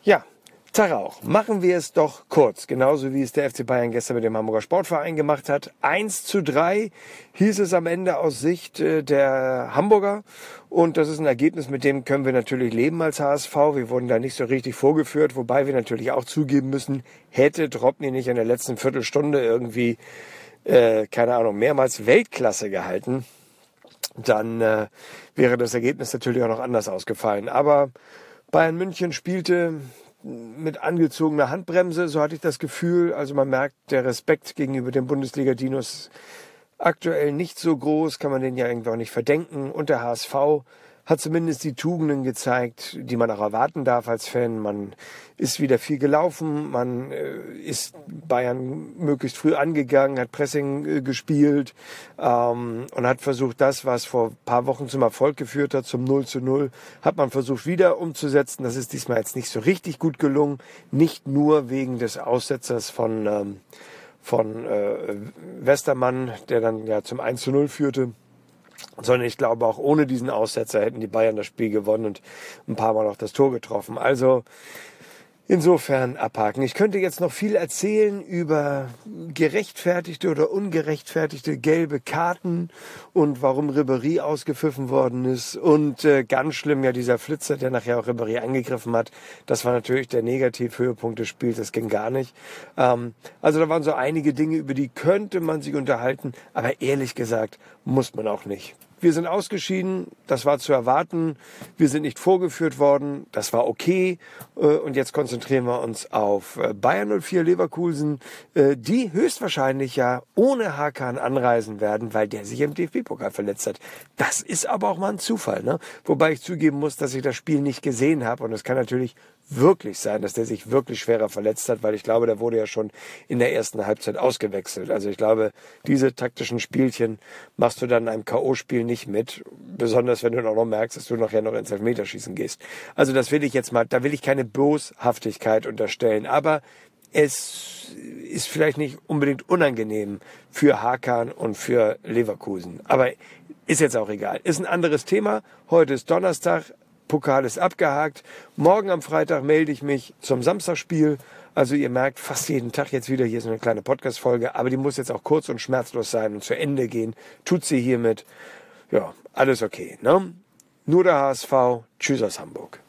Ja, Tag auch. Machen wir es doch kurz. Genauso wie es der FC Bayern gestern mit dem Hamburger Sportverein gemacht hat. 1:3 hieß es am Ende aus Sicht der Hamburger. Und das ist ein Ergebnis, mit dem können wir natürlich leben als HSV. Wir wurden da nicht so richtig vorgeführt. Wobei wir natürlich auch zugeben müssen, hätte Drobny nicht in der letzten Viertelstunde irgendwie, keine Ahnung, mehrmals Weltklasse gehalten, dann wäre das Ergebnis natürlich auch noch anders ausgefallen. Aber Bayern München spielte mit angezogener Handbremse, so hatte ich das Gefühl. Also man merkt, der Respekt gegenüber den Bundesliga-Dinos aktuell nicht so groß, kann man den ja irgendwie auch nicht verdenken. Und der HSV hat zumindest die Tugenden gezeigt, die man auch erwarten darf als Fan. Man ist wieder viel gelaufen, man ist Bayern möglichst früh angegangen, hat Pressing gespielt und hat versucht, das, was vor ein paar Wochen zum Erfolg geführt hat, zum 0:0, hat man versucht wieder umzusetzen. Das ist diesmal jetzt nicht so richtig gut gelungen, nicht nur wegen des Aussetzers von Westermann, der dann ja zum 1:0 führte, sondern ich glaube, auch ohne diesen Aussetzer hätten die Bayern das Spiel gewonnen und ein paar Mal noch das Tor getroffen. Also insofern abhaken. Ich könnte jetzt noch viel erzählen über gerechtfertigte oder ungerechtfertigte gelbe Karten und warum Ribéry ausgepfiffen worden ist. Und ganz schlimm ja dieser Flitzer, der nachher auch Ribéry angegriffen hat. Das war natürlich der Negativhöhepunkt des Spiels. Das ging gar nicht. Also da waren so einige Dinge, über die könnte man sich unterhalten. Aber ehrlich gesagt muss man auch nicht. Wir sind ausgeschieden, das war zu erwarten. Wir sind nicht vorgeführt worden, das war okay. Und jetzt konzentrieren wir uns auf Bayern 04 Leverkusen, die höchstwahrscheinlich ja ohne Hakan anreisen werden, weil der sich im DFB-Pokal verletzt hat. Das ist aber auch mal ein Zufall, ne? Wobei ich zugeben muss, dass ich das Spiel nicht gesehen habe. Und es kann natürlich wirklich sein, dass der sich wirklich schwerer verletzt hat, weil ich glaube, der wurde ja schon in der ersten Halbzeit ausgewechselt. Also ich glaube, diese taktischen Spielchen machst du dann in einem K.O.-Spiel nicht mit, besonders wenn du noch merkst, dass du nachher noch ins Elfmeterschießen gehst. Also das will ich jetzt mal, da will ich keine Boshaftigkeit unterstellen, aber es ist vielleicht nicht unbedingt unangenehm für Hakan und für Leverkusen. Aber ist jetzt auch egal. Ist ein anderes Thema. Heute ist Donnerstag. Pokal ist abgehakt. Morgen am Freitag melde ich mich zum Samstagsspiel. Also ihr merkt, fast jeden Tag jetzt wieder hier so eine kleine Podcast-Folge. Aber die muss jetzt auch kurz und schmerzlos sein und zu Ende gehen. Tut sie hiermit. Ja, alles okay, ne? Nur der HSV. Tschüss aus Hamburg.